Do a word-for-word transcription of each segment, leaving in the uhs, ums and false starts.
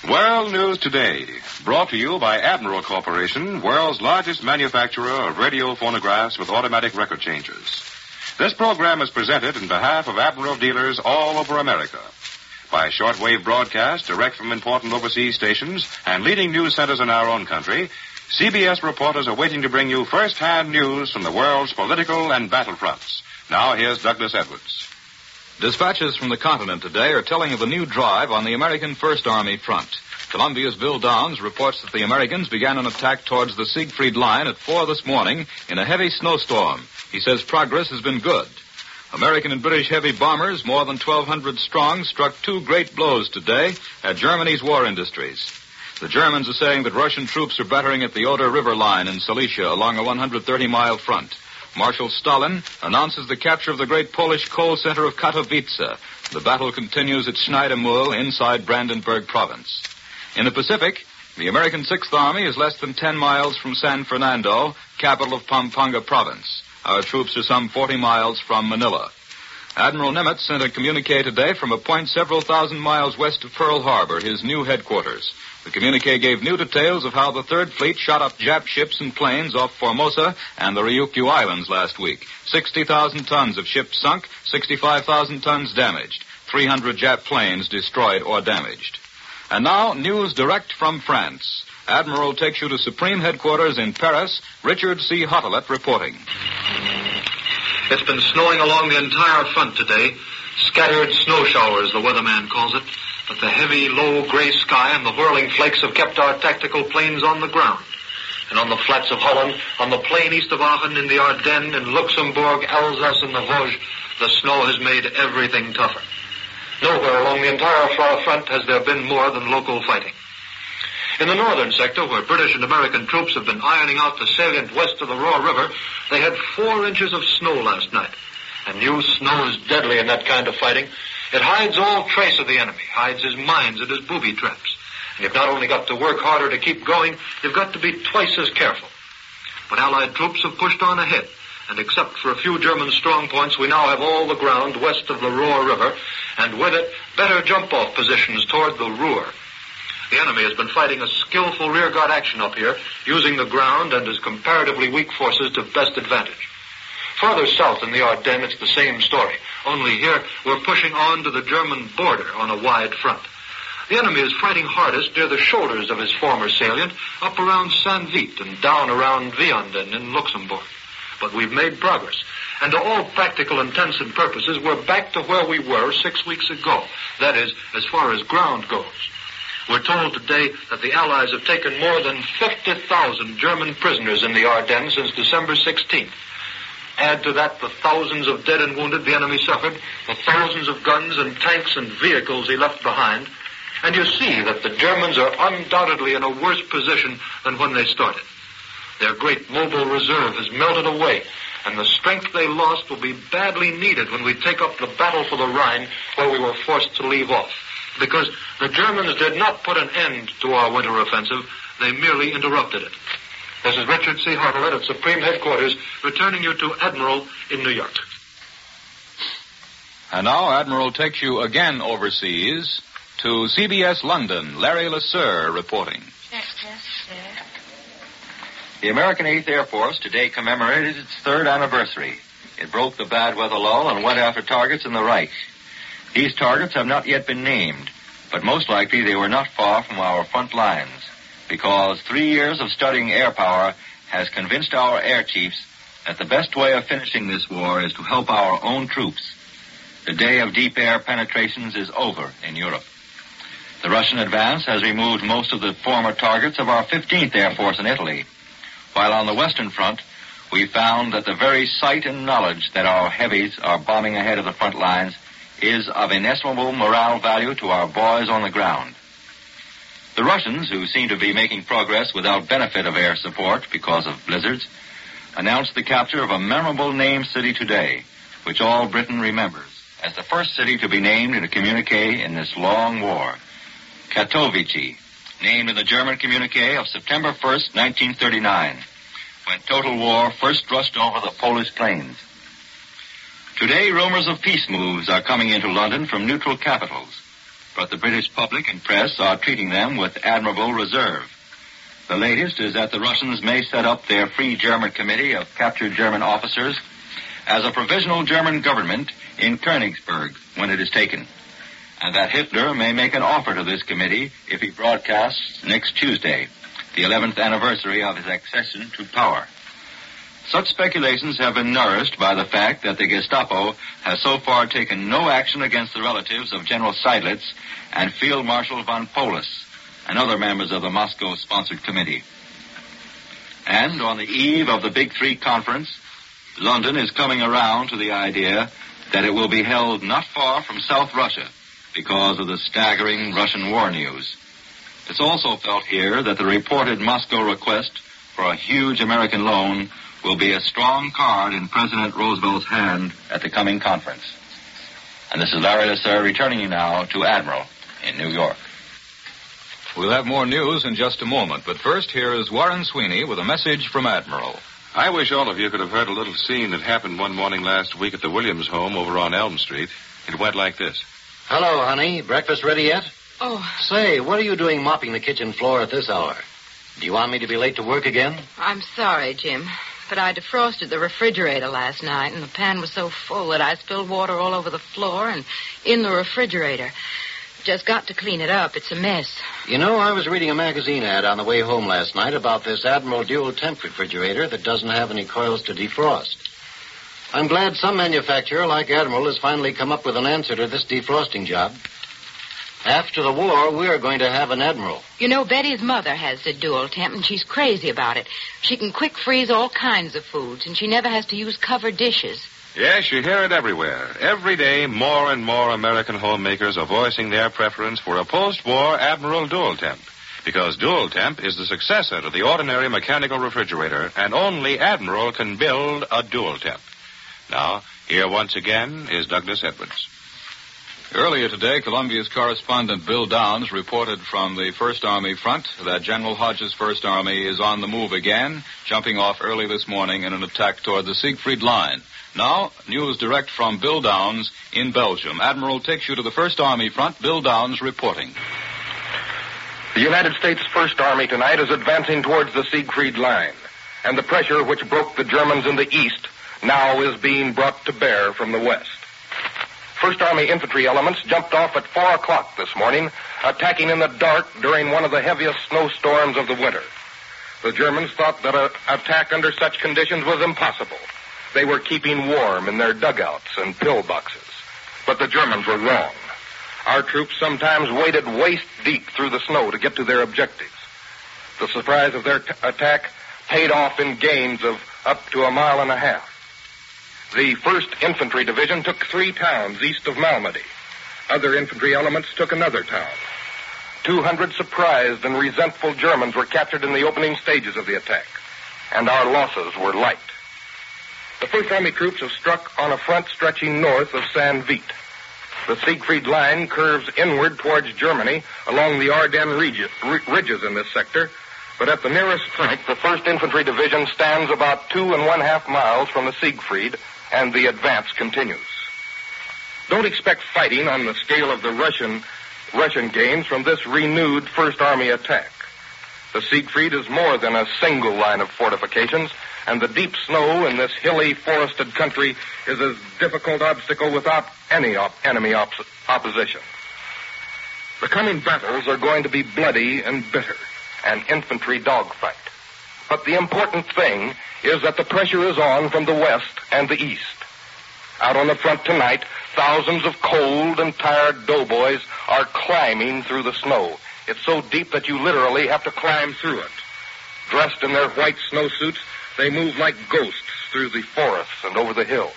World News Today, brought to you by Admiral Corporation, world's largest manufacturer of radio phonographs with automatic record changers. This program is presented in behalf of Admiral dealers all over America. By shortwave broadcast direct from important overseas stations and leading news centers in our own country, C B S reporters are waiting to bring you first-hand news from the world's political and battlefronts. Now here's Douglas Edwards. Dispatches from the continent today are telling of a new drive on the American First Army front. Columbia's Bill Downs reports that the Americans began an attack towards the Siegfried Line at four this morning in a heavy snowstorm. He says progress has been good. American and British heavy bombers, more than twelve hundred strong, struck two great blows today at Germany's war industries. The Germans are saying that Russian troops are battering at the Oder River line in Silesia along a one hundred thirty mile front. Marshal Stalin announces the capture of the great Polish coal center of Katowice. The battle continues at Schneidemühl inside Brandenburg province. In the Pacific, the American Sixth Army is less than ten miles from San Fernando, capital of Pampanga province. Our troops are some forty miles from Manila. Admiral Nimitz sent a communique today from a point several thousand miles west of Pearl Harbor, his new headquarters. The communique gave new details of how the Third Fleet shot up Jap ships and planes off Formosa and the Ryukyu Islands last week. sixty thousand tons of ships sunk, sixty-five thousand tons damaged, three hundred Jap planes destroyed or damaged. And now, news direct from France. Admiral takes you to Supreme Headquarters in Paris. Richard C. Hottelet reporting. It's been snowing along the entire front today. Scattered snow showers, the weatherman calls it. But the heavy, low, gray sky and the whirling flakes have kept our tactical planes on the ground. And on the flats of Holland, on the plain east of Aachen, in the Ardennes, in Luxembourg, Alsace, and the Vosges, the snow has made everything tougher. Nowhere along the entire front has there been more than local fighting. In the northern sector, where British and American troops have been ironing out the salient west of the Roar River, they had four inches of snow last night. And new snow is deadly in that kind of fighting. It hides all trace of the enemy, hides his mines and his booby traps. And you've not only got to work harder to keep going, you've got to be twice as careful. But Allied troops have pushed on ahead, and except for a few German strong points, we now have all the ground west of the Roar River, and with it, better jump-off positions toward the Ruhr. The enemy has been fighting a skillful rearguard action up here, using the ground and his comparatively weak forces to best advantage. Further south in the Ardennes, it's the same story. Only here, we're pushing on to the German border on a wide front. The enemy is fighting hardest near the shoulders of his former salient, up around Saint-Vith and down around Vianden in Luxembourg. But we've made progress. And to all practical intents and purposes, we're back to where we were six weeks ago. That is, as far as ground goes. We're told today that the Allies have taken more than fifty thousand German prisoners in the Ardennes since December sixteenth. Add to that the thousands of dead and wounded the enemy suffered, the thousands of guns and tanks and vehicles he left behind, and you see that the Germans are undoubtedly in a worse position than when they started. Their great mobile reserve has melted away, and the strength they lost will be badly needed when we take up the battle for the Rhine, where we were forced to leave off. Because the Germans did not put an end to our winter offensive, they merely interrupted it. This is Richard C. Hottelet at Supreme Headquarters, returning you to Admiral in New York. And now Admiral takes you again overseas to C B S London. Larry LeSueur reporting. Yes, yes, sir. The American eighth Air Force today commemorated its third anniversary. It broke the bad weather lull and went after targets in the Reich. These targets have not yet been named, but most likely they were not far from our front lines, because three years of studying air power has convinced our air chiefs that the best way of finishing this war is to help our own troops. The day of deep air penetrations is over in Europe. The Russian advance has removed most of the former targets of our fifteenth Air Force in Italy, while on the Western Front, we found that the very sight and knowledge that our heavies are bombing ahead of the front lines is of inestimable morale value to our boys on the ground. The Russians, who seem to be making progress without benefit of air support because of blizzards, announced the capture of a memorable named city today, which all Britain remembers as the first city to be named in a communique in this long war, Katowice, named in the German communique of September first, nineteen thirty-nine, when total war first rushed over the Polish plains. Today, rumors of peace moves are coming into London from neutral capitals. but the British public and press are treating them with admirable reserve. The latest is that the Russians may set up their Free German Committee of captured German officers as a provisional German government in Königsberg when it is taken, and that Hitler may make an offer to this committee if he broadcasts next Tuesday, the eleventh anniversary of his accession to power. Such speculations have been nourished by the fact that the Gestapo has so far taken no action against the relatives of General Seydlitz and Field Marshal von Paulus and other members of the Moscow-sponsored committee. And on the eve of the Big Three conference, London is coming around to the idea that it will be held not far from South Russia because of the staggering Russian war news. It's also felt here that the reported Moscow request for a huge American loan will be a strong card in President Roosevelt's hand at the coming conference. And this is Larry Lasser returning you now to Admiral in New York. We'll have more news in just a moment, but first here is Warren Sweeney with a message from Admiral. I wish all of you could have heard a little scene that happened one morning last week at the Williams home over on Elm Street. It went like this. Hello, honey. Breakfast ready yet? Oh. Say, what are you doing mopping the kitchen floor at this hour? Do you want me to be late to work again? I'm sorry, Jim, but I defrosted the refrigerator last night, and the pan was so full that I spilled water all over the floor and in the refrigerator. Just got to clean it up. It's a mess. You know, I was reading a magazine ad on the way home last night about this Admiral dual temp refrigerator that doesn't have any coils to defrost. I'm glad some manufacturer like Admiral has finally come up with an answer to this defrosting job. After the war, we're going to have an Admiral. You know, Betty's mother has the dual temp, and she's crazy about it. She can quick freeze all kinds of foods, and she never has to use covered dishes. Yes, you hear it everywhere. Every day, more and more American homemakers are voicing their preference for a post-war Admiral Dual Temp, because Dual Temp is the successor to the ordinary mechanical refrigerator, and only Admiral can build a Dual Temp. Now, here once again is Douglas Edwards. Earlier today, Columbia's correspondent Bill Downs reported from the First Army front that General Hodges' First Army is on the move again, jumping off early this morning in an attack toward the Siegfried Line. Now, news direct from Bill Downs in Belgium. Admiral takes you to the First Army front. Bill Downs reporting. The United States First Army tonight is advancing towards the Siegfried Line, and the pressure which broke the Germans in the east now is being brought to bear from the west. First Army infantry elements jumped off at four o'clock this morning, attacking in the dark during one of the heaviest snowstorms of the winter. The Germans thought that an attack under such conditions was impossible. They were keeping warm in their dugouts and pillboxes. But the Germans were wrong. Our troops sometimes waded waist-deep through the snow to get to their objectives. The surprise of their t- attack paid off in gains of up to a mile and a half. The first Infantry Division took three towns east of Malmedy. Other infantry elements took another town. Two hundred surprised and resentful Germans were captured in the opening stages of the attack, and our losses were light. The First Army troops have struck on a front stretching north of Saint Vite. The Siegfried Line curves inward towards Germany along the Ardennes ridges in this sector, but at the nearest point, the First Infantry Division stands about two and one-half miles from the Siegfried, and the advance continues. Don't expect fighting on the scale of the Russian Russian gains from this renewed First Army attack. The Siegfried is more than a single line of fortifications, and the deep snow in this hilly, forested country is a difficult obstacle without any op- enemy op- opposition. The coming battles are going to be bloody and bitter, an infantry dogfight. But the important thing is that the pressure is on from the west and the east. Out on the front tonight, thousands of cold and tired doughboys are climbing through the snow. It's so deep that you literally have to climb through it. Dressed in their white snowsuits, they move like ghosts through the forests and over the hills.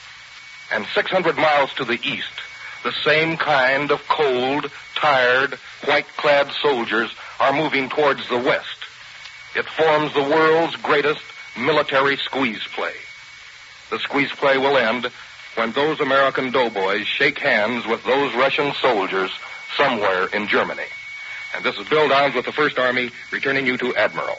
And six hundred miles to the east, the same kind of cold, tired, white-clad soldiers are moving towards the west. It forms the world's greatest military squeeze play. The squeeze play will end when those American doughboys shake hands with those Russian soldiers somewhere in Germany. And this is Bill Downs with the First Army, returning you to Admiral.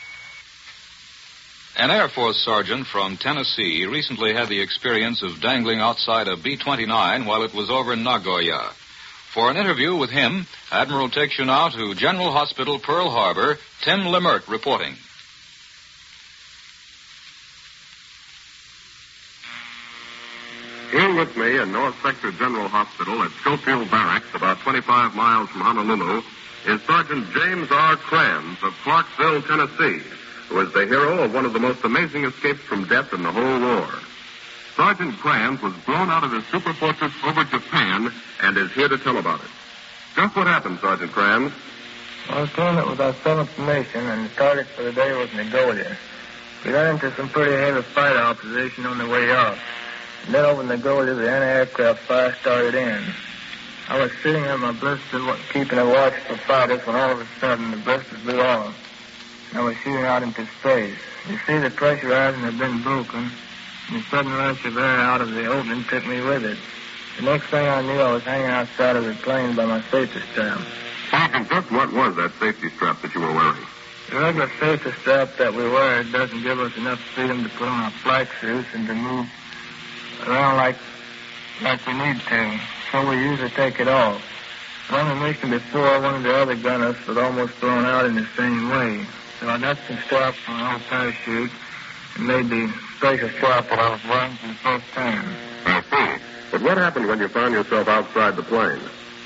An Air Force sergeant from Tennessee recently had the experience of dangling outside a B twenty-nine while it was over Nagoya. For an interview with him, Admiral takes you now to General Hospital, Pearl Harbor. Tim Lemert reporting. Here with me in North Sector General Hospital at Schofield Barracks, about twenty-five miles from Honolulu, is Sergeant James R. Kranz of Clarksville, Tennessee, who is the hero of one of the most amazing escapes from death in the whole war. Sergeant Kranz was blown out of his super fortress over Japan and is here to tell about it. Just what happened, Sergeant Kranz? I was doing it with our seventh formation, and the target for the day was Nagoya. We ran into some pretty heavy fighter opposition on the way up. And then over Nagoya, the anti-aircraft fire started in. I was sitting at my blister keeping a watch for fighters when all of a sudden the blister blew off. And I was shooting out into space. You see, the pressurizing had been broken, and the sudden rush of air out of the opening took me with it. The next thing I knew, I was hanging outside of the plane by my safety strap. Sergeant, just what was that safety strap that you were wearing? The regular safety strap that we wear doesn't give us enough freedom to put on our flight suits and to move around like like we need to, so we usually take it off. On the mission before, one of the other gunners was almost thrown out in the same way, so I got some strap from an old parachute and made the special strap that I was wearing for the first time. I see. But what happened when you found yourself outside the plane?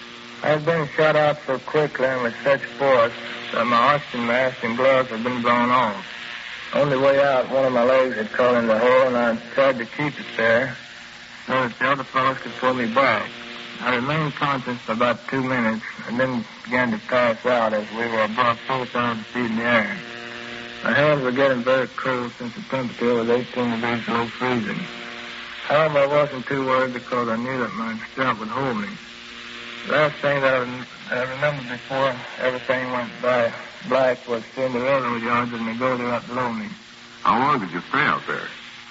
I had been shot out so quickly and with such force that my oxygen mask and gloves had been blown off. On the way out, one of my legs had caught in the hole, and I tried to keep it there so that the other fellows could pull me back. I remained conscious for about two minutes and then began to pass out as we were above four thousand feet in the air. My hands were getting very cold since the temperature was eighteen degrees below freezing. However, I wasn't too worried because I knew that my strap would hold me. The last thing that I, I remembered before everything went by black was seeing the railroad yards and Nagoya up below me. How long did you stay out there?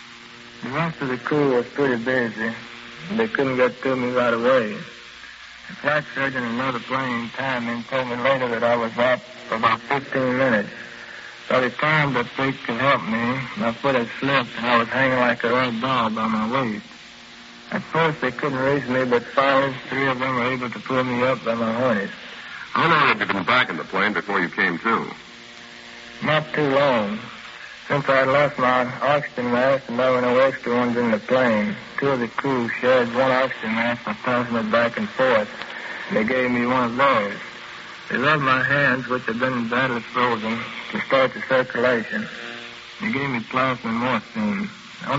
The rest of the crew was pretty busy. They couldn't get to me right away. The flight surgeon in another plane timed me and told me later that I was out for about fifteen minutes. By the time that they could help me, my foot had slipped and I was hanging like a rag doll by my waist. At first they couldn't raise me, but finally three of them were able to pull me up by my harness. How long had you been back in the plane before you came to? Not too long. Since I had lost my oxygen mask and there were no extra ones in the plane, two of the crew shared one oxygen mask by passing it back and forth. They gave me one of theirs. They rubbed my hands, which had been badly frozen, to start the circulation. They gave me plasma and morphine.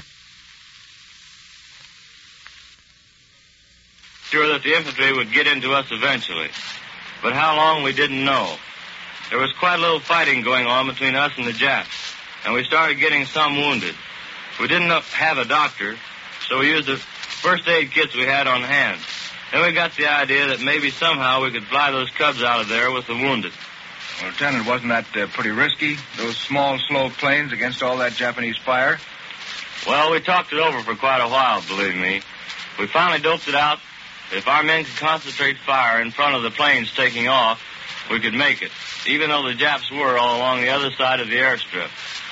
Sure that the infantry would get into us eventually, but how long we didn't know. There was quite a little fighting going on between us and the Japs, and we started getting some wounded. We didn't have a doctor, so we used the first aid kits we had on hand. Then we got the idea that maybe somehow we could fly those Cubs out of there with the wounded. Well, Lieutenant, wasn't that uh, pretty risky? Those small, slow planes against all that Japanese fire? Well, we talked it over for quite a while, believe me. We finally doped it out. If our men could concentrate fire in front of the planes taking off, we could make it, even though the Japs were all along the other side of the airstrip.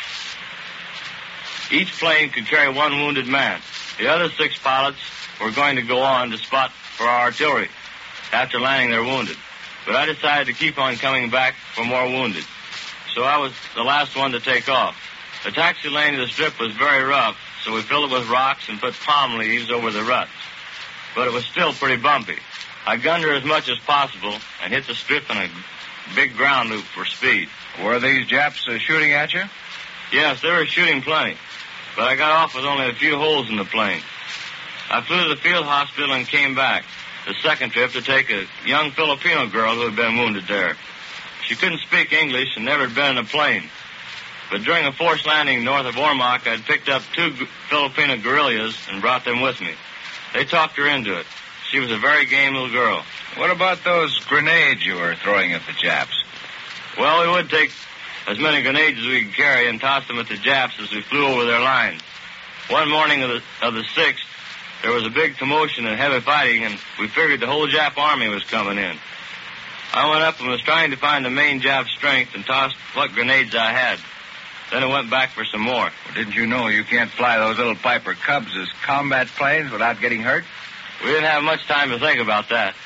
Each plane could carry one wounded man. The other six pilots were going to go on to spot for our artillery after landing their wounded. But I decided to keep on coming back for more wounded. So I was the last one to take off. The taxi lane to the strip was very rough, so we filled it with rocks and put palm leaves over the ruts. But it was still pretty bumpy. I gunned her as much as possible and hit the strip in a big ground loop for speed. Were these Japs uh, shooting at you? Yes, they were shooting plenty, but I got off with only a few holes in the plane. I flew to the field hospital and came back, the second trip, to take a young Filipino girl who had been wounded there. She couldn't speak English and never had been in a plane. But during a forced landing north of Ormoc, I'd picked up two g- Filipino guerrillas and brought them with me. They talked her into it. She was a very game little girl. What about those grenades you were throwing at the Japs? Well, we would take as many grenades as we could carry and toss them at the Japs as we flew over their lines. One morning of the, of the sixth, there was a big commotion and heavy fighting, and we figured the whole Jap army was coming in. I went up and was trying to find the main Jap strength and tossed what grenades I had. Then I went back for some more. Well, didn't you know you can't fly those little Piper Cubs as combat planes without getting hurt? We didn't have much time to think about that.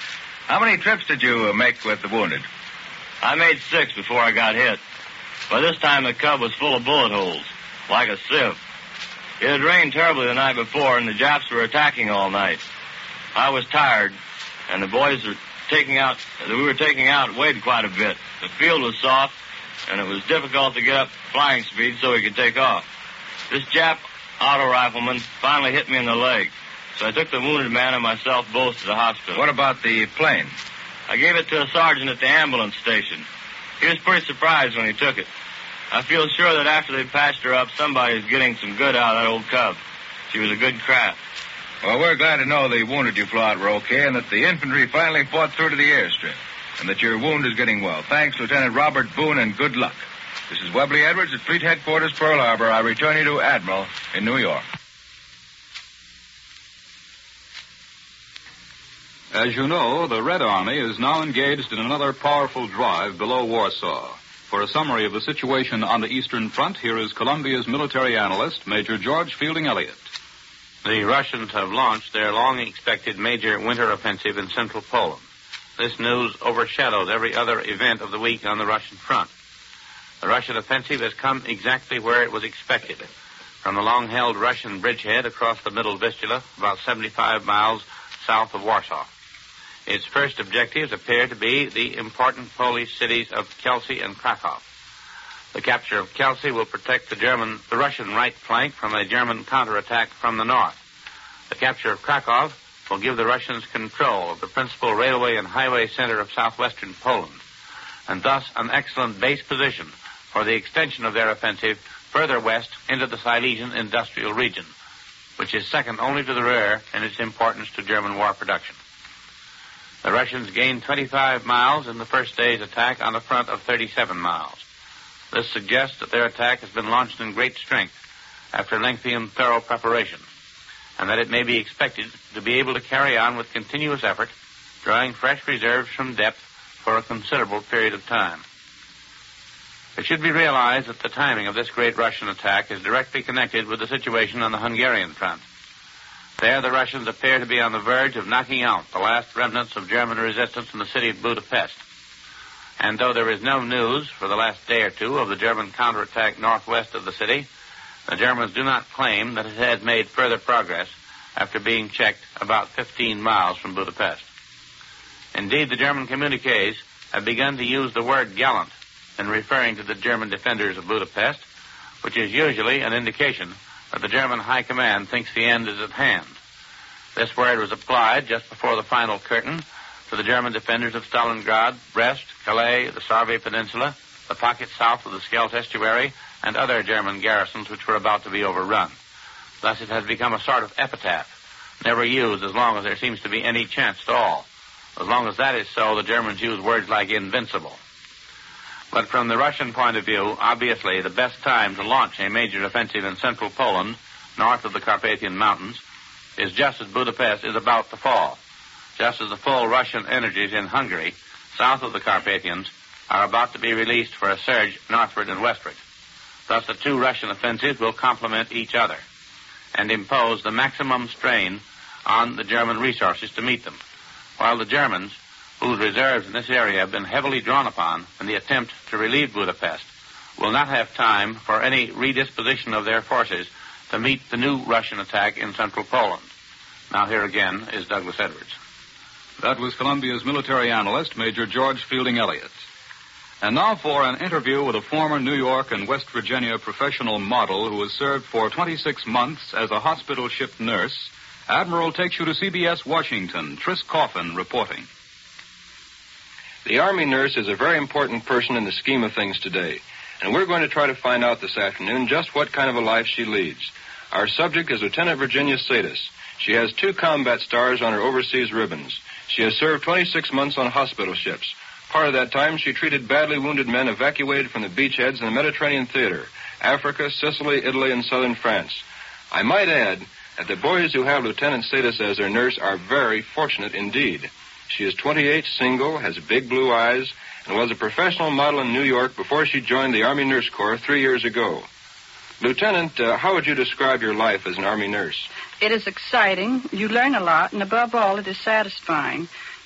How many trips did you uh, make with the wounded? I made six before I got hit. By this time, the Cub was full of bullet holes, like a sieve. It had rained terribly the night before, and the Japs were attacking all night. I was tired, and the boys were taking out, we were taking out weighed quite a bit. The field was soft, and it was difficult to get up flying speed so we could take off. This Jap auto rifleman finally hit me in the leg, so I took the wounded man and myself both to the hospital. What about the plane? I gave it to a sergeant at the ambulance station. He was pretty surprised when he took it. I feel sure that after they patched her up, somebody's getting some good out of that old Cub. She was a good craft. Well, we're glad to know the wounded you flew out were okay and that the infantry finally fought through to the airstrip and that your wound is getting well. Thanks, Lieutenant Robert Boone, and good luck. This is Webley Edwards at Fleet Headquarters, Pearl Harbor. I return you to Admiral in New York. As you know, the Red Army is now engaged in another powerful drive below Warsaw. For a summary of the situation on the Eastern Front, here is Columbia's military analyst, Major George Fielding Elliott. The Russians have launched their long-expected major winter offensive in central Poland. This news overshadows every other event of the week on the Russian front. The Russian offensive has come exactly where it was expected, from the long-held Russian bridgehead across the Middle Vistula, about seventy-five miles south of Warsaw. Its first objectives appear to be the important Polish cities of Kielce and Krakow. The capture of Kielce will protect the German, the Russian right flank from a German counterattack from the north. The capture of Krakow will give the Russians control of the principal railway and highway center of southwestern Poland, and thus an excellent base position for the extension of their offensive further west into the Silesian industrial region, which is second only to the rear in its importance to German war production. The Russians gained twenty-five miles in the first day's attack on a front of thirty-seven miles. This suggests that their attack has been launched in great strength after lengthy and thorough preparation, and that it may be expected to be able to carry on with continuous effort, drawing fresh reserves from depth for a considerable period of time. It should be realized that the timing of this great Russian attack is directly connected with the situation on the Hungarian front. There, the Russians appear to be on the verge of knocking out the last remnants of German resistance in the city of Budapest. And though there is no news for the last day or two of the German counterattack northwest of the city, the Germans do not claim that it has made further progress after being checked about fifteen miles from Budapest. Indeed, the German communiques have begun to use the word gallant in referring to the German defenders of Budapest, which is usually an indication that the German High Command thinks the end is at hand. This word was applied just before the final curtain to the German defenders of Stalingrad, Brest, Calais, the Sarvy Peninsula, the pocket south of the Scheldt Estuary, and other German garrisons which were about to be overrun. Thus it has become a sort of epitaph, never used as long as there seems to be any chance at all. As long as that is so, the Germans use words like invincible. But from the Russian point of view, obviously the best time to launch a major offensive in central Poland, north of the Carpathian Mountains, is just as Budapest is about to fall, just as the full Russian energies in Hungary, south of the Carpathians, are about to be released for a surge northward and westward. Thus the two Russian offensives will complement each other and impose the maximum strain on the German resources to meet them, while the Germans, whose reserves in this area have been heavily drawn upon in the attempt to relieve Budapest, will not have time for any redisposition of their forces to meet the new Russian attack in central Poland. Now here again is Douglas Edwards. That was Columbia's military analyst, Major George Fielding Elliott. And now for an interview with a former New York and West Virginia professional model who has served for twenty-six months as a hospital ship nurse. Admiral takes you to C B S Washington. Tris Coffin reporting. The Army nurse is a very important person in the scheme of things today, and we're going to try to find out this afternoon just what kind of a life she leads. Our subject is Lieutenant Virginia Sadis. She has two combat stars on her overseas ribbons. She has served twenty-six months on hospital ships. Part of that time, she treated badly wounded men evacuated from the beachheads in the Mediterranean theater, Africa, Sicily, Italy, and southern France. I might add that the boys who have Lieutenant Sadis as their nurse are very fortunate indeed. She is twenty-eight, single, has big blue eyes, and was a professional model in New York before she joined the Army Nurse Corps three years ago. Lieutenant, uh, how would you describe your life as an Army nurse? It is exciting. You learn a lot, and above all, it is satisfying.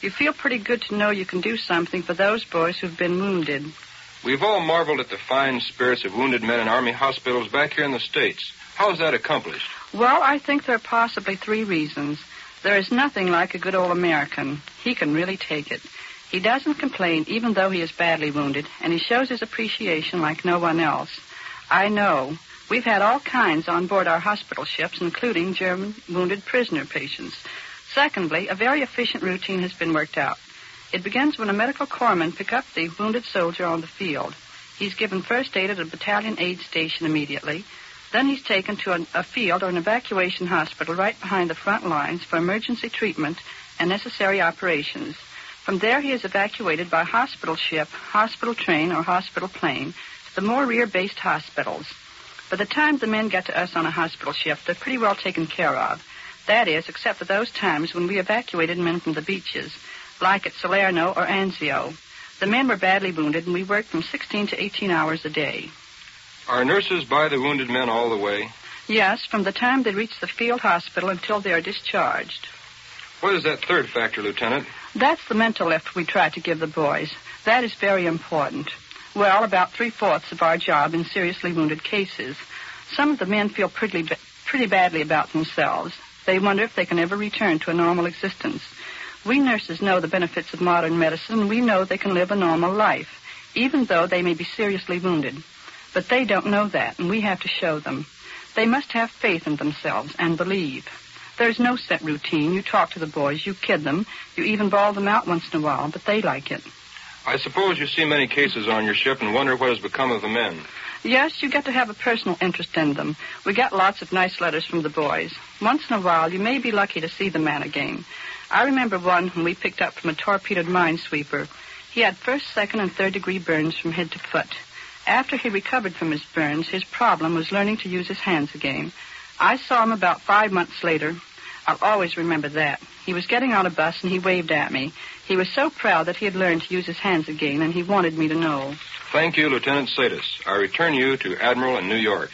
You feel pretty good to know you can do something for those boys who've been wounded. We've all marveled at the fine spirits of wounded men in Army hospitals back here in the States. How is that accomplished? Well, I think there are possibly three reasons. There is nothing like a good old American. He can really take it. He doesn't complain even though he is badly wounded, and he shows his appreciation like no one else. I know. We've had all kinds on board our hospital ships, including German wounded prisoner patients. Secondly, a very efficient routine has been worked out. It begins when a medical corpsman picks up the wounded soldier on the field. He's given first aid at a battalion aid station immediately. Then he's taken to an, a field or an evacuation hospital right behind the front lines for emergency treatment and necessary operations. From there, he is evacuated by hospital ship, hospital train, or hospital plane to the more rear-based hospitals. By the time the men get to us on a hospital ship, they're pretty well taken care of. That is, except for those times when we evacuated men from the beaches, like at Salerno or Anzio. The men were badly wounded, and we worked from sixteen to eighteen hours a day. Are nurses by the wounded men all the way? Yes, from the time they reach the field hospital until they are discharged. What is that third factor, Lieutenant? That's the mental lift we try to give the boys. That is very important. Well, about three-fourths of our job in seriously wounded cases. Some of the men feel pretty, pretty badly about themselves. They wonder if they can ever return to a normal existence. We nurses know the benefits of modern medicine, and we know they can live a normal life, even though they may be seriously wounded. But they don't know that, and we have to show them. They must have faith in themselves and believe. There's no set routine. You talk to the boys, you kid them, you even bawl them out once in a while, but they like it. I suppose you see many cases on your ship and wonder what has become of the men. Yes, you get to have a personal interest in them. We get lots of nice letters from the boys. Once in a while, you may be lucky to see the man again. I remember one whom we picked up from a torpedoed minesweeper. He had first, second, and third-degree burns from head to foot. After he recovered from his burns, his problem was learning to use his hands again. I saw him about five months later. I'll always remember that. He was getting on a bus, and he waved at me. He was so proud that he had learned to use his hands again, and he wanted me to know. Thank you, Lieutenant Sadis. I return you to Admiral in New York.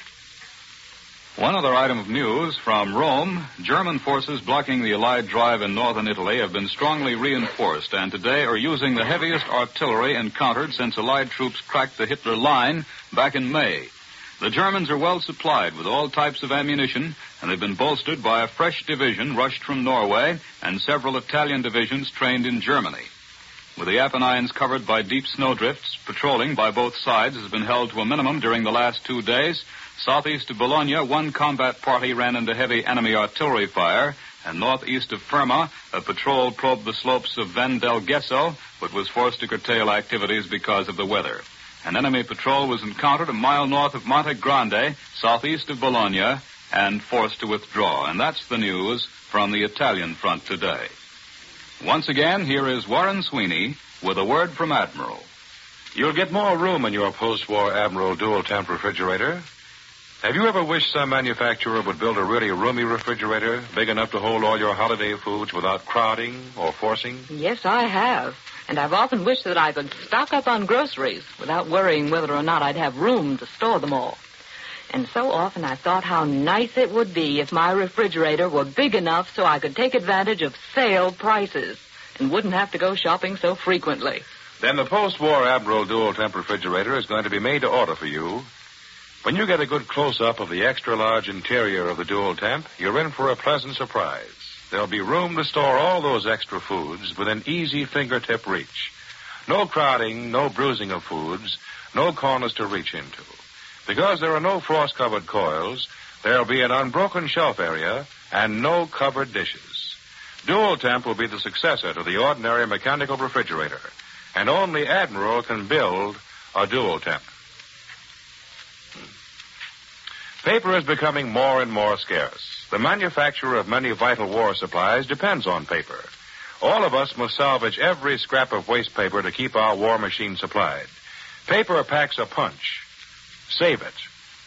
One other item of news from Rome. German forces blocking the Allied drive in northern Italy have been strongly reinforced and today are using the heaviest artillery encountered since Allied troops cracked the Hitler line back in May. The Germans are well supplied with all types of ammunition, and they've been bolstered by a fresh division rushed from Norway and several Italian divisions trained in Germany. With the Apennines covered by deep snowdrifts, patrolling by both sides has been held to a minimum during the last two days. Southeast of Bologna, one combat party ran into heavy enemy artillery fire, and northeast of Ferma, a patrol probed the slopes of Ven del Gesso, but was forced to curtail activities because of the weather. An enemy patrol was encountered a mile north of Monte Grande, southeast of Bologna, and forced to withdraw. And that's the news from the Italian front today. Once again, here is Warren Sweeney with a word from Admiral. You'll get more room in your post-war Admiral dual-temp refrigerator. Have you ever wished some manufacturer would build a really roomy refrigerator, big enough to hold all your holiday foods without crowding or forcing? Yes, I have. And I've often wished that I could stock up on groceries without worrying whether or not I'd have room to store them all. And so often I thought how nice it would be if my refrigerator were big enough so I could take advantage of sale prices and wouldn't have to go shopping so frequently. Then the post-war Admiral dual-temp refrigerator is going to be made to order for you. When you get a good close-up of the extra-large interior of the dual-temp, you're in for a pleasant surprise. There'll be room to store all those extra foods within easy fingertip reach. No crowding, no bruising of foods, no corners to reach into. Because there are no frost-covered coils, there'll be an unbroken shelf area and no covered dishes. Dual-temp will be the successor to the ordinary mechanical refrigerator, and only Admiral can build a dual-temp. Paper is becoming more and more scarce. The manufacture of many vital war supplies depends on paper. All of us must salvage every scrap of waste paper to keep our war machine supplied. Paper packs a punch. Save it.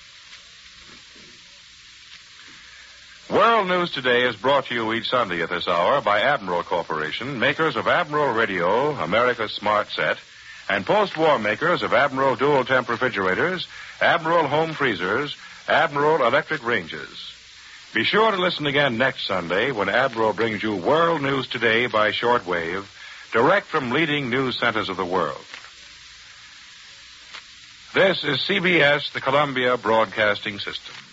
World News Today is brought to you each Sunday at this hour by Admiral Corporation, makers of Admiral Radio, America's Smart Set, and post-war makers of Admiral dual-temp refrigerators, Admiral home freezers, Admiral electric ranges. Be sure to listen again next Sunday when Admiral brings you World News Today by shortwave direct from leading news centers of the world. This is C B S, the Columbia Broadcasting System.